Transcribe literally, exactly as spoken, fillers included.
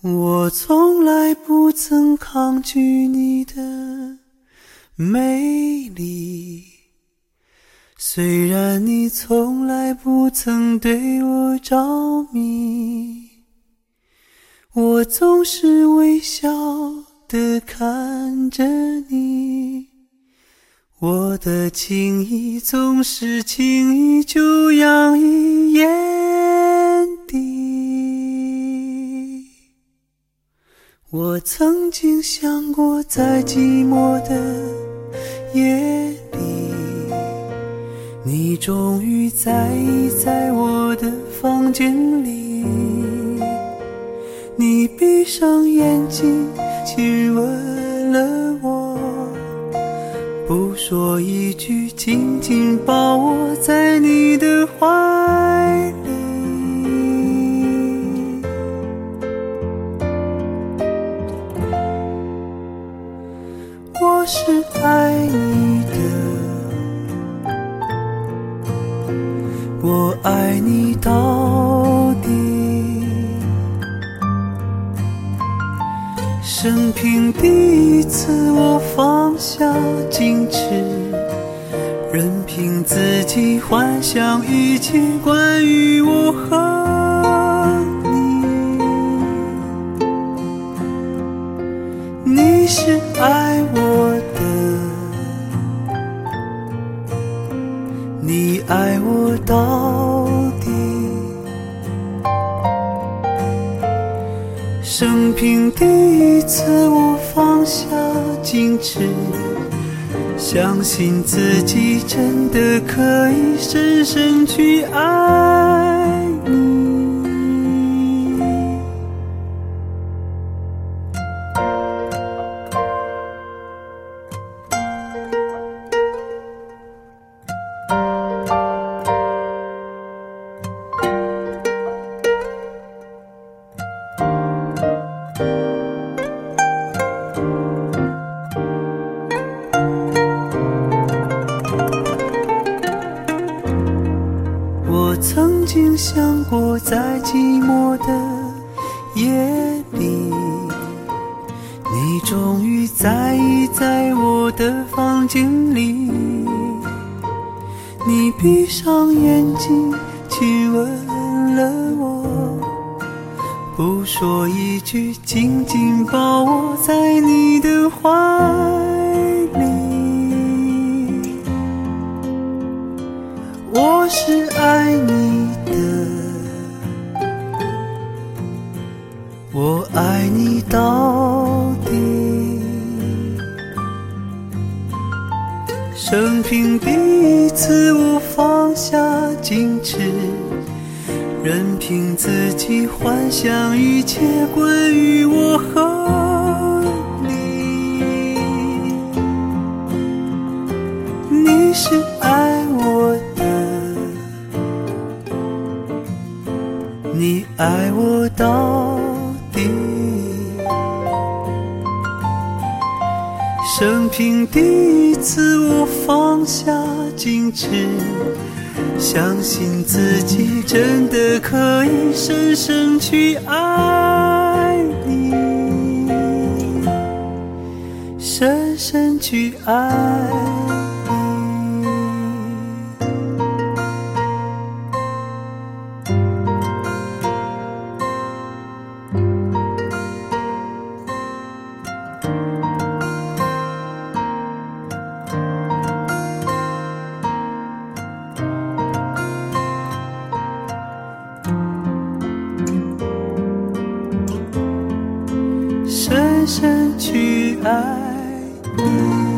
我从来不曾抗拒你的美丽，虽然你从来不曾对我着迷，我总是微笑地看着你，我的情意总是轻易就洋溢眼底。我曾经想过，在寂寞的夜里，你终于在意在我的房间里，你闭上眼睛亲吻了我，不说一句，紧紧抱我在你的怀里。我是爱你的，我爱你到底，生平第一次我放下矜持，任凭自己幻想一切关于我和你。你是爱我的，你爱我到底，生平第一次我放下矜持，相信自己真的可以深深去爱你。我曾经想过，在寂寞的夜里，你终于在意在我的房间里，你闭上眼睛亲吻了我，不说一句，紧紧抱我在你的怀里。我是爱你的，我爱你到底，生平第一次我放下矜持，任凭自己幻想一切关于我和你。你是爱我的，你爱我到底，生平第一次我放下矜持，相信自己真的可以深深去爱你，深深去爱你。深深去爱你。